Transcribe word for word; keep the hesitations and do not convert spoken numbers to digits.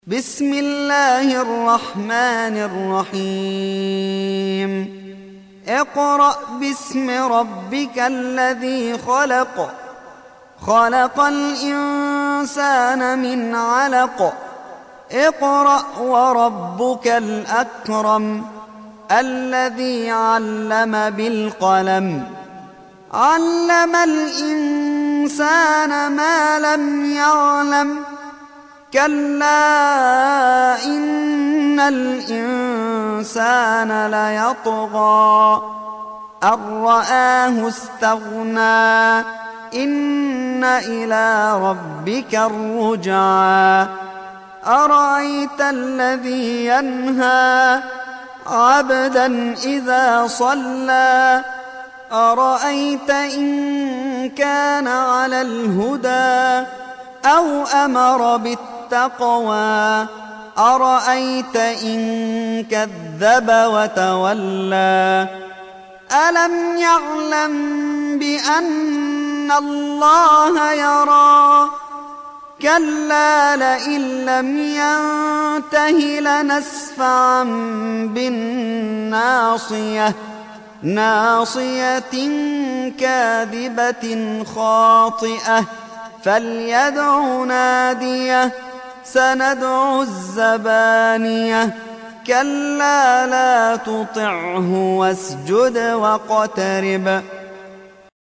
بسم الله الرحمن الرحيم اقرأ باسم ربك الذي خلق خلق الإنسان من علق اقرأ وربك الأكرم الذي علم بالقلم علم الإنسان ما لم يعلم كلا إن الإنسان ليطغى أن رآه استغنى إن إلى ربك الرجعى أرأيت الذي ينهى عبدا إذا صلى أرأيت إن كان على الهدى أو أمر بالتقوى أرأيت إن كذب وتولى ألم يعلم بأن الله يرى كلا لئن لم ينته لنسفعا بالناصية ناصية كاذبة خاطئة فليدع ناديه سندع الزبانية كلا لا تطعه واسجد واقترب